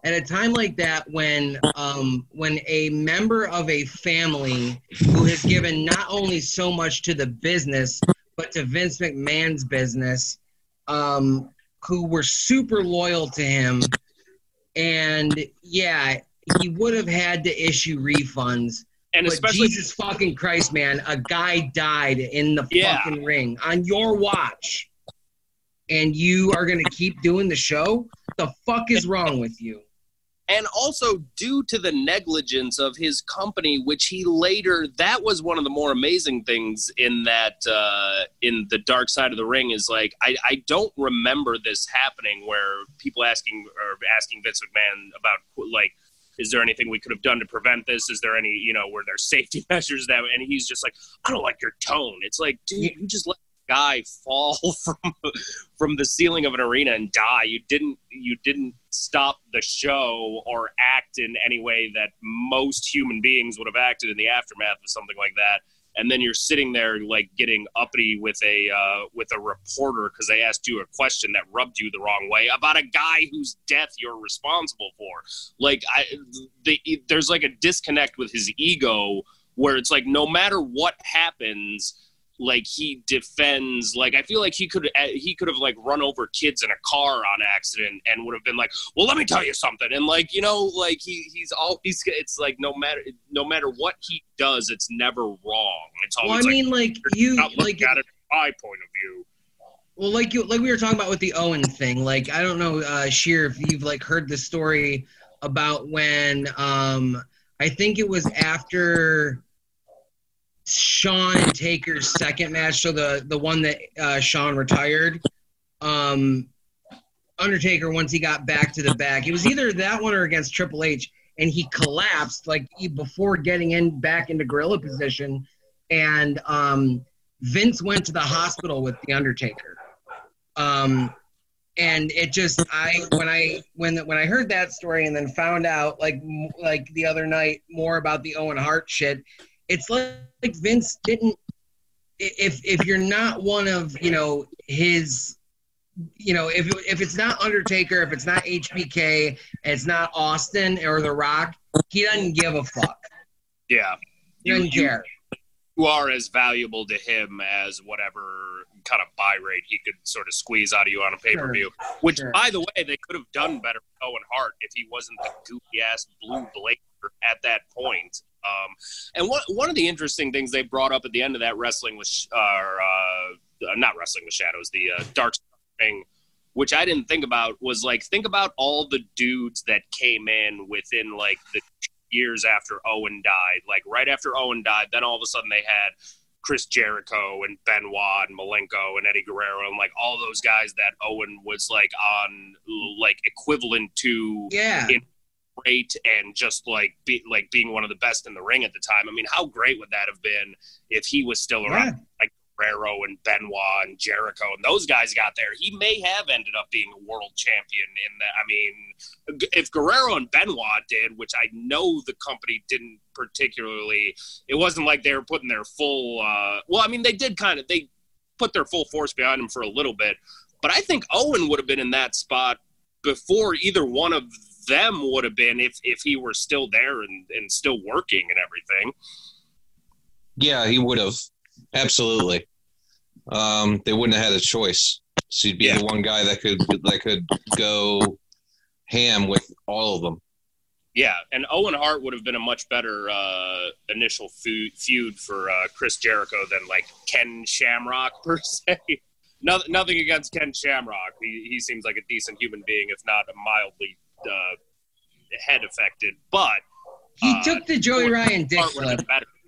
when a member of a family who has given not only so much to the business but to Vince McMahon's business, who were super loyal to him, and yeah, he would have had to issue refunds. And but especially, Jesus fucking Christ, man, a guy died in the fucking ring on your watch, and you are going to keep doing the show? The fuck is wrong with you? And also due to the negligence of his company, which he later, that was one of the more amazing things in that, in the dark side of the ring is like, I don't remember this happening where people asking Vince McMahon about like, is there anything we could have done to prevent this? Is there any, you know, were there safety measures that, and he's just like, I don't like your tone. It's like, dude, you just let the guy fall from the ceiling of an arena and die. You didn't stop the show or act in any way that most human beings would have acted in the aftermath of something like that. And then you're sitting there like getting uppity with a reporter because they asked you a question that rubbed you the wrong way about a guy whose death you're responsible for. Like there's like a disconnect with his ego where it's like no matter what happens, like he defends. Like I feel like he could have like run over kids in a car on accident and would have been like, well, let me tell you something. And like, you know, like he's always, it's like no matter what he does, it's never wrong. It's always like you not like at it from my point of view. Well, like we were talking about with the Owen thing. Like I don't know, Sheer, if you've like heard the story about when I think it was after Shawn and Taker's second match, so the one that Shawn retired, Undertaker, once he got back to the back, it was either that one or against Triple H, and he collapsed like before getting back into gorilla position, and Vince went to the hospital with the Undertaker, and it just when I heard that story and then found out like the other night more about the Owen Hart shit. It's like Vince didn't. If you're not one of, you know, his, you know, if it's not Undertaker, if it's not HBK, it's not Austin or The Rock, he doesn't give a fuck. Yeah, he doesn't care. You are as valuable to him as whatever kind of buy rate he could sort of squeeze out of you on a pay-per-view. Sure. Which, by the way, they could have done better with Owen Hart if he wasn't the goofy-ass blue blazer at that point. And one of the interesting things they brought up at the end of that Wrestling with not Wrestling with Shadows, the Dark thing, which I didn't think about, was like, think about all the dudes that came in within like the years after Owen died. Like right after Owen died, then all of a sudden they had Chris Jericho and Benoit and Malenko and Eddie Guerrero and like all those guys that Owen was like on like equivalent to in great and just like being one of the best in the ring at the time. I mean, how great would that have been if he was still around? Like Guerrero and Benoit and Jericho and those guys got there. He may have ended up being a world champion in that. I mean, if Guerrero and Benoit did, which I know the company didn't particularly, it wasn't like they were putting their full well, I mean, they put their full force behind him for a little bit, but I think Owen would have been in that spot before either one of them would have been if he were still there and still working and everything. Yeah, he would have. Absolutely. They wouldn't have had a choice. So he'd be the one guy that could go ham with all of them. Yeah, and Owen Hart would have been a much better initial feud for Chris Jericho than like Ken Shamrock per se. Nothing against Ken Shamrock. He seems like a decent human being, if not mildly head affected. But he took the Joey Ryan dick flip.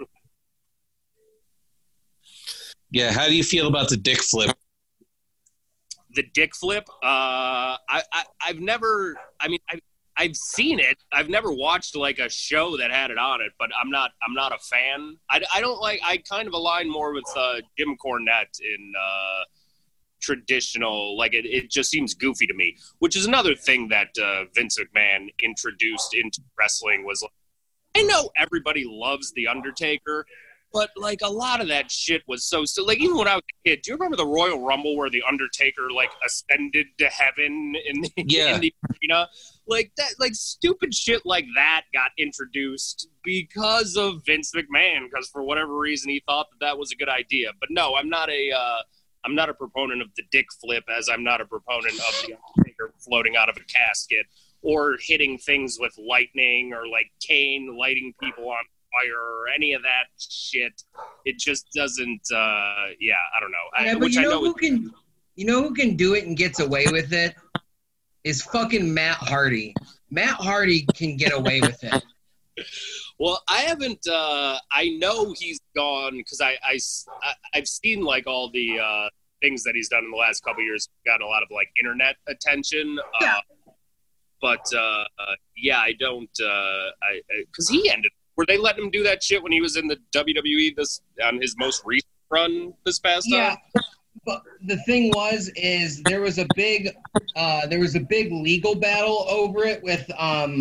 Yeah, how do you feel about the dick flip? The dick flip? I've never. I mean, I've seen it. I've never watched like a show that had it on it, but I'm not a fan. I don't like. I kind of align more with Jim Cornette in traditional. Like it just seems goofy to me. Which is another thing that Vince McMahon introduced into wrestling was. Like, I know everybody loves The Undertaker. But, like, a lot of that shit was so like, even when I was a kid, do you remember the Royal Rumble where The Undertaker, like, ascended to heaven in the arena? Like, that, like, stupid shit like that got introduced because of Vince McMahon, because for whatever reason he thought that was a good idea. But no, I'm not a proponent of the dick flip, as I'm not a proponent of The Undertaker floating out of a casket or hitting things with lightning or, like, Kane lighting people on fire or any of that shit. It just doesn't I don't know. Yeah, but you know who can do it and gets away with it is fucking Matt Hardy. Matt Hardy can get away with it. Well, I haven't I know he's gone because I've seen like all the things that he's done in the last couple of years, gotten a lot of like internet attention. But I don't because he ended. Were they letting him do that shit when he was in the WWE on his most recent run this past time? Yeah, but the thing is there was a big legal battle over it with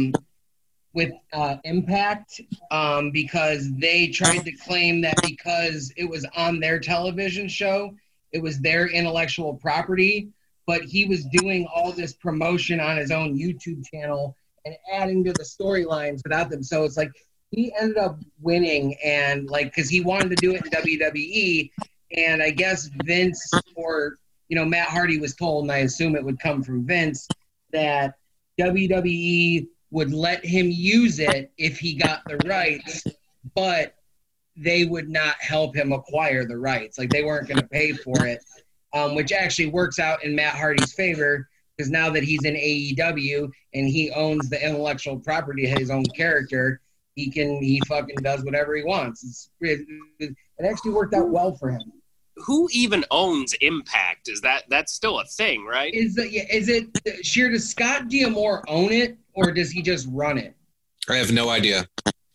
Impact because they tried to claim that because it was on their television show, it was their intellectual property, but he was doing all this promotion on his own YouTube channel and adding to the storylines without them. So it's like, he ended up winning, and like, because he wanted to do it in WWE, and I guess Vince or Matt Hardy was told, and I assume it would come from Vince, that WWE would let him use it if he got the rights, but they would not help him acquire the rights. Like they weren't going to pay for it, which actually works out in Matt Hardy's favor because now that he's in AEW and he owns the intellectual property of his own character. He fucking does whatever he wants. It actually worked out well for him. Who even owns Impact? That's still a thing, right? Is it Sheer? Does Scott D'Amore own it, or does he just run it? I have no idea.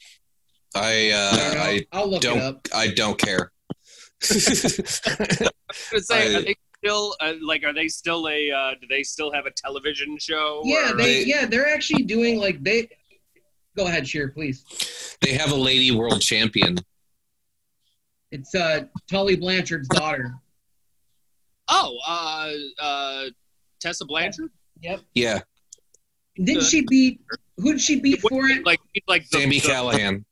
I'll look it up. I don't care. Are they still Are they still do they still have a television show? Yeah, they're actually doing like they. Go ahead, Sheer, please. They have a lady world champion. It's Tully Blanchard's daughter. Oh, Tessa Blanchard? Yep. Yeah. Didn't she beat? Who did she beat for it? Like Sami Callihan.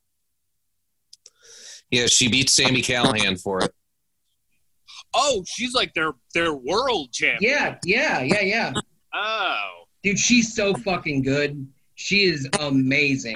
Yeah, she beat Sami Callihan for it. Oh, she's like their world champion. Yeah. Oh. Dude, she's so fucking good. She is amazing.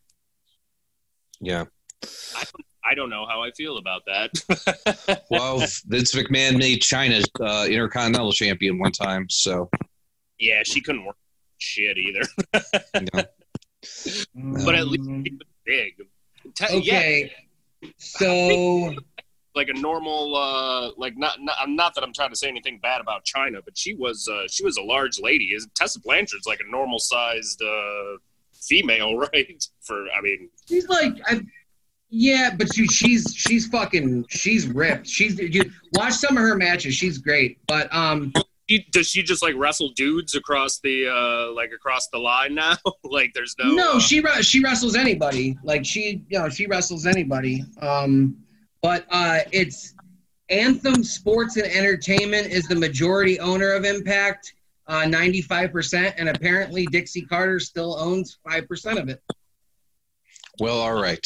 Yeah. I don't know how I feel about that. Well, Vince McMahon made China Intercontinental Champion one time, so. Yeah, she couldn't work shit either. No. But at least she was big. Okay, so. Like a normal, not that I'm trying to say anything bad about China, but she was a large lady. Tessa Blanchard's like a normal sized female, right? She's like, but she's ripped. Watch some of her matches. She's great, but does she just like wrestle dudes across the line now? Like there's no. She wrestles anybody. Like she wrestles anybody. But it's Anthem Sports and Entertainment is the majority owner of Impact, 95%, and apparently Dixie Carter still owns 5% of it. Well, all right.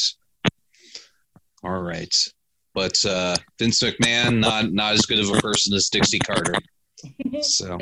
But Vince McMahon, not as good of a person as Dixie Carter. So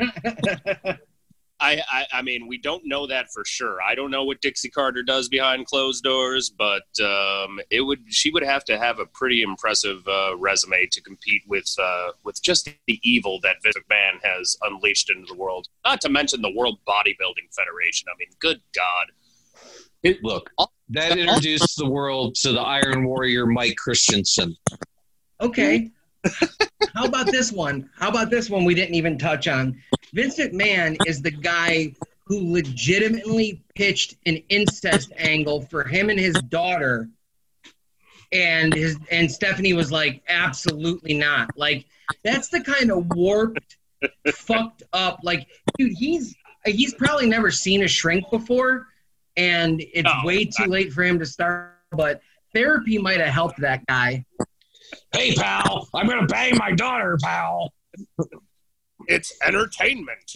I mean, we don't know that for sure. I don't know what Dixie Carter does behind closed doors, but she would have to have a pretty impressive resume to compete with just the evil that Vince McMahon has unleashed into the world. Not to mention the World Bodybuilding Federation. I mean, good God. Look, that introduced the world to the Iron Warrior Mike Christensen. Okay. How about this one? We didn't even touch on? Vince McMahon is the guy who legitimately pitched an incest angle for him and his daughter, and Stephanie was like, absolutely not. Like, that's the kind of warped, fucked up. Like, dude, he's probably never seen a shrink before, and it's way too late for him to start. But therapy might have helped that guy. Hey, pal, I'm going to bang my daughter, pal. It's entertainment.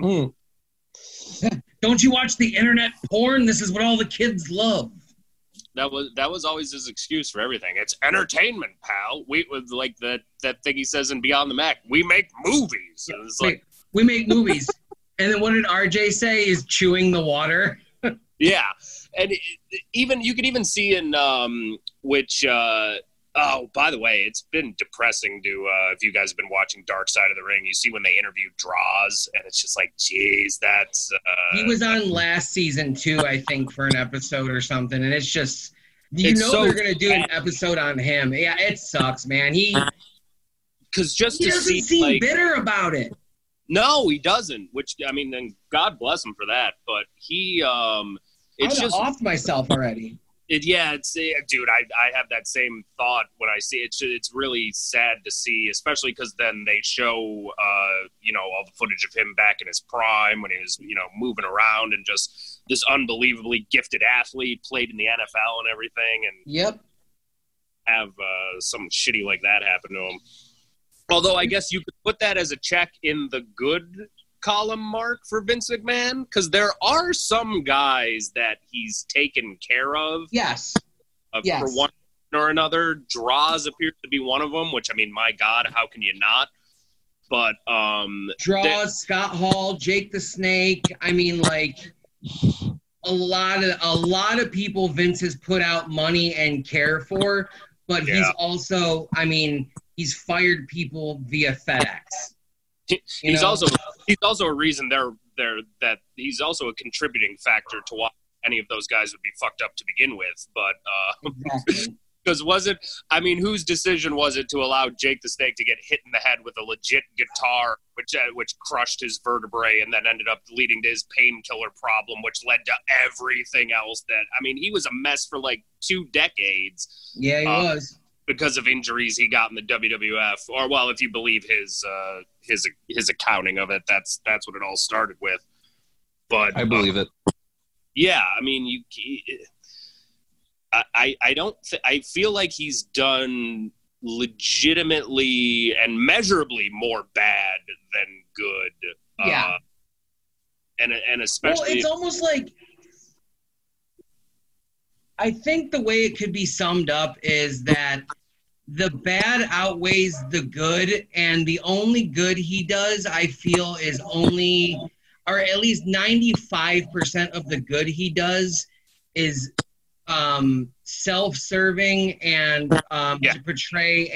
Don't you watch the internet porn? This is what all the kids love. That was always his excuse for everything. It's entertainment, pal. We with like that thing he says in Beyond the Mak. We make movies. It's like, we make movies. And then what did RJ say? Is chewing the water. Yeah, and even you could even see in which. Oh, by the way, it's been depressing to, if you guys have been watching Dark Side of the Ring, you see when they interview Droz, and it's just like, geez, that's... He was on last season, too, I think, for an episode or something, and it's just... they're going to do an episode on him. Yeah, it sucks, man. He doesn't seem like, bitter about it. No, he doesn't, which, I mean, then God bless him for that, but he... it's just off myself already. Dude, I have that same thought when I see it. It's really sad to see, especially because then they show, all the footage of him back in his prime when he was, moving around and just this unbelievably gifted athlete, played in the NFL and everything, and yep, have some shitty like that happen to him. Although I guess you could put that as a check in the good column mark for Vince McMahon, because there are some guys that he's taken care of. Yes. For one or another. Droz appears to be one of them, which, I mean, my God, how can you not? But Droz, Scott Hall, Jake the Snake. I mean, like a lot of people Vince has put out money and care for, but he's also, I mean, he's fired people via FedEx. He's also a reason that he's also a contributing factor to why any of those guys would be fucked up to begin with. But because whose decision was it to allow Jake the Snake to get hit in the head with a legit guitar, which crushed his vertebrae and then ended up leading to his painkiller problem, which led to everything else that, I mean, he was a mess for like 2 decades. Yeah, he was. Because of injuries he got in the WWF, or well, if you believe his accounting of it, that's what it all started with. But I believe it. Yeah, I mean, I feel like he's done legitimately and measurably more bad than good. Yeah, and especially, well, it's almost like. I think the way it could be summed up is that the bad outweighs the good, and the only good he does, I feel, is only, or at least 95% of the good he does is self-serving and to portray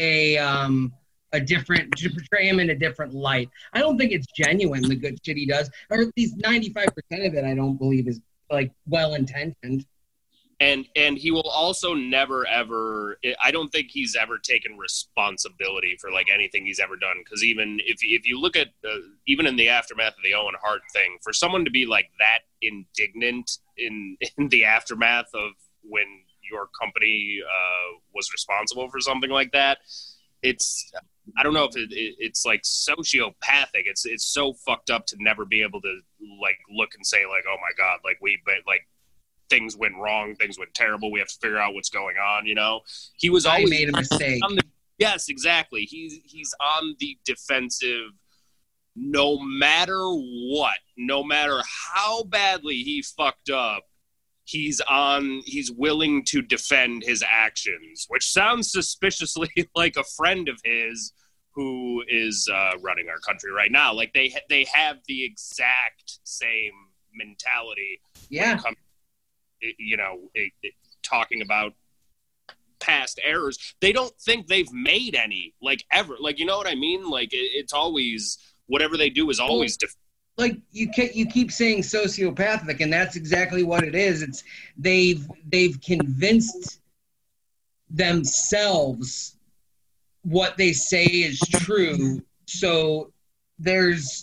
to portray him in a different light. I don't think it's genuine, the good shit he does, or at least 95% of it I don't believe is like well-intentioned. And he will also never, ever – I don't think he's ever taken responsibility for, like, anything he's ever done. Because even if you look at even in the aftermath of the Owen Hart thing, for someone to be, like, that indignant in the aftermath of when your company was responsible for something like that, it's – I don't know if it's, like, sociopathic. It's so fucked up to never be able to, like, look and say, like, oh, my God, like, things went wrong, things went terrible, we have to figure out what's going on, He was always made a mistake. Yes, exactly. He's on the defensive no matter what, no matter how badly he fucked up, he's willing to defend his actions, which sounds suspiciously like a friend of his who is running our country right now. Like they have the exact same mentality. Yeah. When it comes, talking about past errors. They don't think they've made any, like, ever. Like, you know what I mean? Like it's always, whatever they do is always like you keep saying sociopathic, and that's exactly what it is. It's they've convinced themselves what they say is true. It's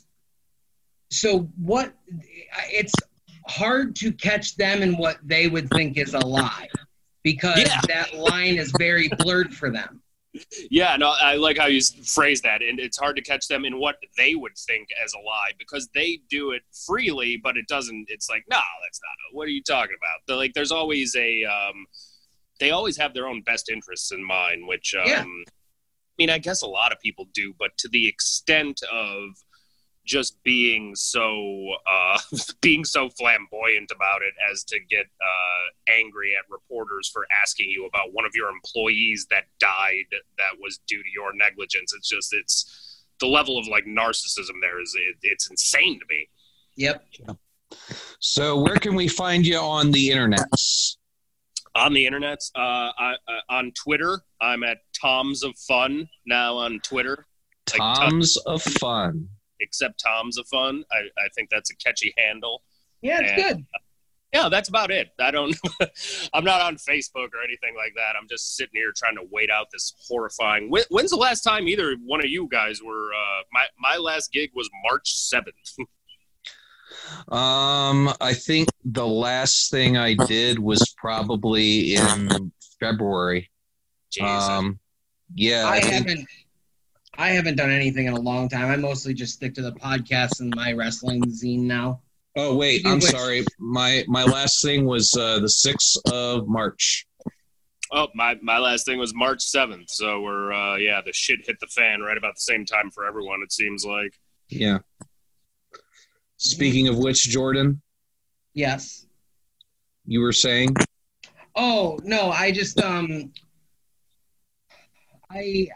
hard to catch them in what they would think is a lie, because that line is very blurred for them. Yeah, no, I like how you phrase that, and it's hard to catch them in what they would think as a lie, because they do it freely, but it doesn't. It's like, no, that's not. What are you talking about? There's always they always have their own best interests in mind, which I mean, I guess a lot of people do, but to the extent of just being so flamboyant about it as to get angry at reporters for asking you about one of your employees that died that was due to your negligence. It's the level of like narcissism there it's insane to me. Yep. So where can we find you on the internet? On the internet, on Twitter, I'm at Toms of Fun now on Twitter. Toms of Fun. Except Tom's of Fun. I think that's a catchy handle. Yeah, it's good. Yeah, that's about it. I'm not on Facebook or anything like that. I'm just sitting here trying to wait out this horrifying. When's the last time either one of you guys were? My last gig was March 7th. I think the last thing I did was probably in February. Jeez. Yeah, I haven't done anything in a long time. I mostly just stick to the podcast and my wrestling zine now. Oh, wait. I'm sorry. My last thing was the 6th of March. Oh, my last thing was March 7th. So we're, the shit hit the fan right about the same time for everyone, it seems like. Yeah. Speaking of which, Jordan? Yes. You were saying? Oh, no, I just, I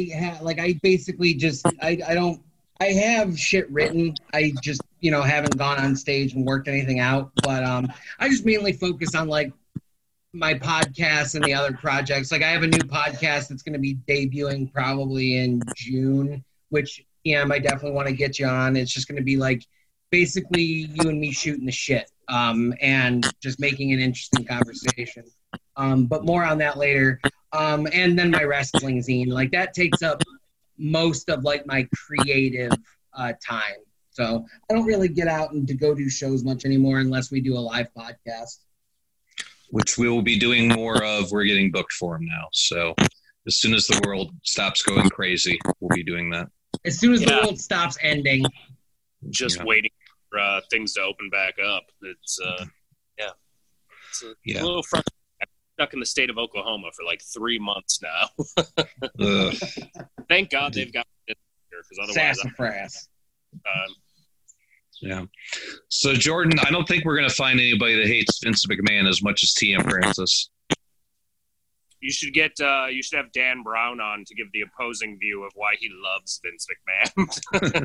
have shit written. I just, haven't gone on stage and worked anything out. But I just mainly focus on like my podcast and the other projects. Like I have a new podcast that's going to be debuting probably in June, which I definitely want to get you on. It's just going to be like basically you and me shooting the shit and just making an interesting conversation. But more on that later. And then my wrestling zine, like that takes up most of like my creative time. So I don't really get out and to go do shows much anymore unless we do a live podcast. Which we will be doing more of. We're getting booked for them now. So as soon as the world stops going crazy, we'll be doing that. As soon as the world stops ending. Just waiting for things to open back up. It's it's a little frustrating. Stuck in the state of Oklahoma for like 3 months now. Thank God they've got it here, because otherwise, sassafras. Yeah. So Jordan, I don't think we're going to find anybody that hates Vince McMahon as much as TM Francis. You should have Dan Brown on to give the opposing view of why he loves Vince McMahon.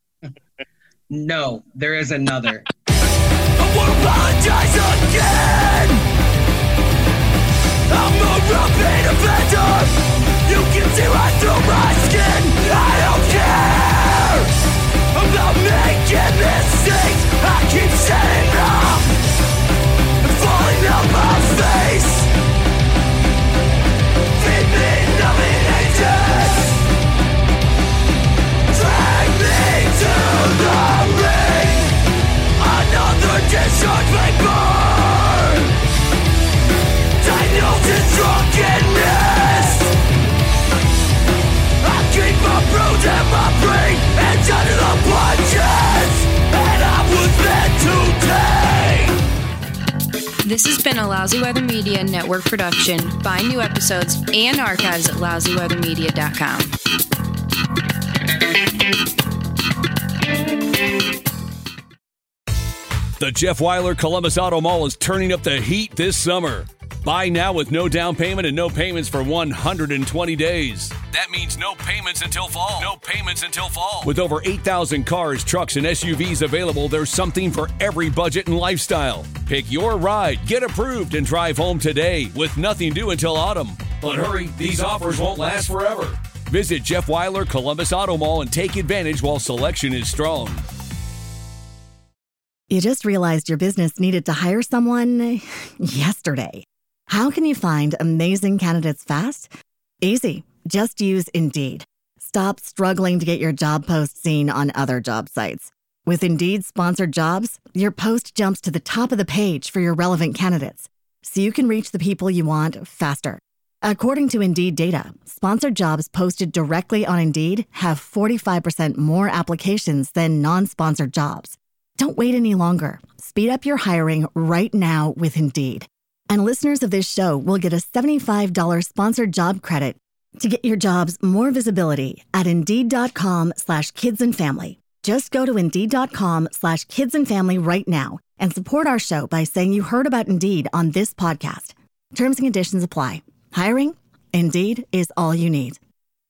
No, there is another. I won't apologize again. I'm a repeat offender. You can see right through my skin. I don't care about making mistakes. I keep setting up and falling on my face. Feed me numbing agents. Drag me to the ring. Another discharge may burn. Diagnosis drunkenness. I keep my bruise and my brain and under the punches, and I was meant to take. This has been a Lousy Weather Media Network production. Find new episodes and archives at lousyweathermedia.com. The Jeff Weiler Columbus Auto Mall is turning up the heat this summer. Buy now with no down payment and no payments for 120 days. That means no payments until fall. No payments until fall. With over 8,000 cars, trucks, and SUVs available, there's something for every budget and lifestyle. Pick your ride, get approved, and drive home today with nothing due until autumn. But hurry, these offers won't last forever. Visit Jeff Weiler Columbus Auto Mall and take advantage while selection is strong. You just realized your business needed to hire someone yesterday. How can you find amazing candidates fast? Easy. Just use Indeed. Stop struggling to get your job post seen on other job sites. With Indeed sponsored jobs, your post jumps to the top of the page for your relevant candidates, so you can reach the people you want faster. According to Indeed data, sponsored jobs posted directly on Indeed have 45% more applications than non-sponsored jobs. Don't wait any longer. Speed up your hiring right now with Indeed. And listeners of this show will get a $75 sponsored job credit to get your jobs more visibility at Indeed.com/kidsandfamily. Just go to Indeed.com/kidsandfamily right now and support our show by saying you heard about Indeed on this podcast. Terms and conditions apply. Hiring? Indeed is all you need.